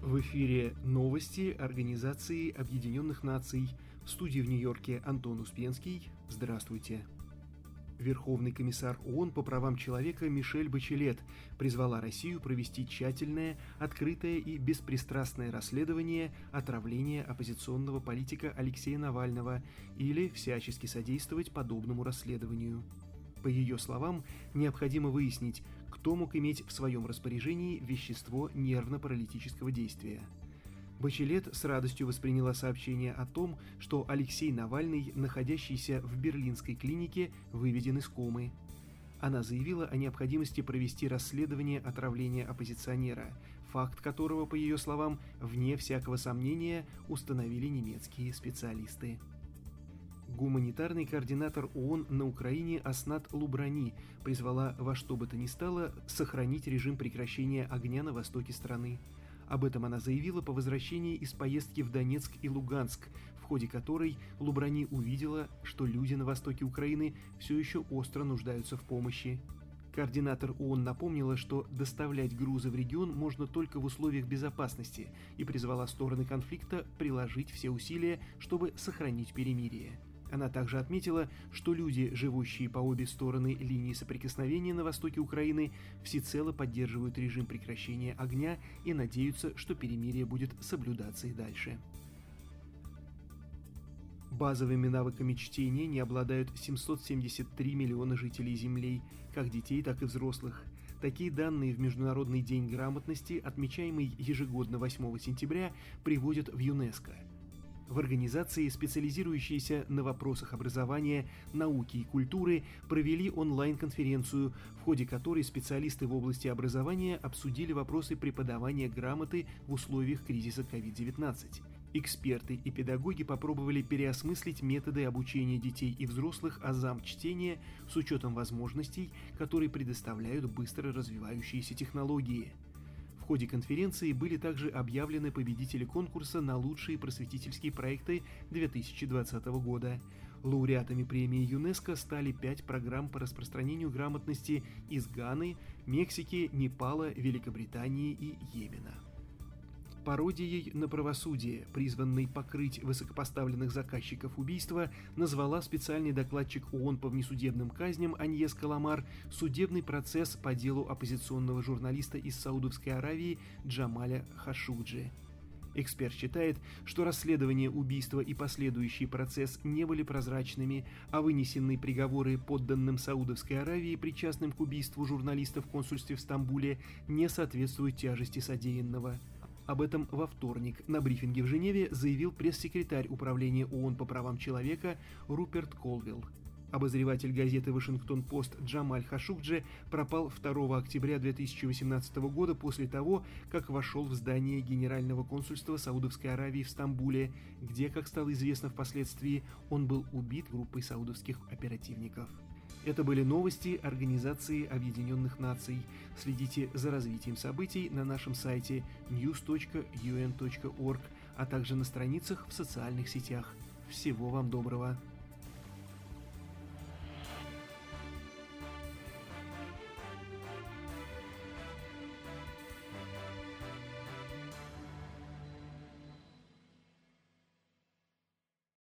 В эфире новости Организации Объединенных Наций. В студии в Нью-Йорке Антон Успенский. Здравствуйте. Верховный комиссар ООН по правам человека Мишель Бачелет призвала Россию провести тщательное, открытое и беспристрастное расследование отравления оппозиционного политика Алексея Навального или всячески содействовать подобному расследованию. По ее словам, необходимо выяснить, кто мог иметь в своем распоряжении вещество нервно-паралитического действия. Бачелет с радостью восприняла сообщение о том, что Алексей Навальный, находящийся в берлинской клинике, выведен из комы. Она заявила о необходимости провести расследование отравления оппозиционера, факт которого, по ее словам, вне всякого сомнения установили немецкие специалисты. Гуманитарный координатор ООН на Украине Аснат Лубрани призвала во что бы то ни стало сохранить режим прекращения огня на востоке страны. Об этом она заявила по возвращении из поездки в Донецк и Луганск, в ходе которой Лубрани увидела, что люди на востоке Украины все еще остро нуждаются в помощи. Координатор ООН напомнила, что доставлять грузы в регион можно только в условиях безопасности и призвала стороны конфликта приложить все усилия, чтобы сохранить перемирие. Она также отметила, что люди, живущие по обе стороны линии соприкосновения на востоке Украины, всецело поддерживают режим прекращения огня и надеются, что перемирие будет соблюдаться и дальше. Базовыми навыками чтения не обладают 773 миллиона жителей Земли, как детей, так и взрослых. Такие данные в Международный день грамотности, отмечаемый ежегодно 8 сентября, приводят в ЮНЕСКО. В организации, специализирующейся на вопросах образования, науки и культуры, провели онлайн-конференцию, в ходе которой специалисты в области образования обсудили вопросы преподавания грамоты в условиях кризиса COVID-19. Эксперты и педагоги попробовали переосмыслить методы обучения детей и взрослых азам чтения с учетом возможностей, которые предоставляют быстро развивающиеся технологии. В ходе конференции были также объявлены победители конкурса на лучшие просветительские проекты 2020 года. Лауреатами премии ЮНЕСКО стали 5 программ по распространению грамотности из Ганы, Мексики, Непала, Великобритании и Йемена. Пародией на правосудие, призванной покрыть высокопоставленных заказчиков убийства, назвала специальный докладчик ООН по внесудебным казням Аньес Каламар судебный процесс по делу оппозиционного журналиста из Саудовской Аравии Джамаля Хашукджи. Эксперт считает, что расследование убийства и последующий процесс не были прозрачными, а вынесенные приговоры подданным Саудовской Аравии, причастным к убийству журналиста в консульстве в Стамбуле, не соответствуют тяжести содеянного. Об этом во вторник на брифинге в Женеве заявил пресс-секретарь Управления ООН по правам человека Руперт Колвилл. Обозреватель газеты «Вашингтон-Пост» Джамаль Хашукджи пропал 2 октября 2018 года после того, как вошел в здание Генерального консульства Саудовской Аравии в Стамбуле, где, как стало известно впоследствии, он был убит группой саудовских оперативников. Это были новости Организации Объединенных Наций. Следите за развитием событий на нашем сайте news.un.org, а также на страницах в социальных сетях. Всего вам доброго!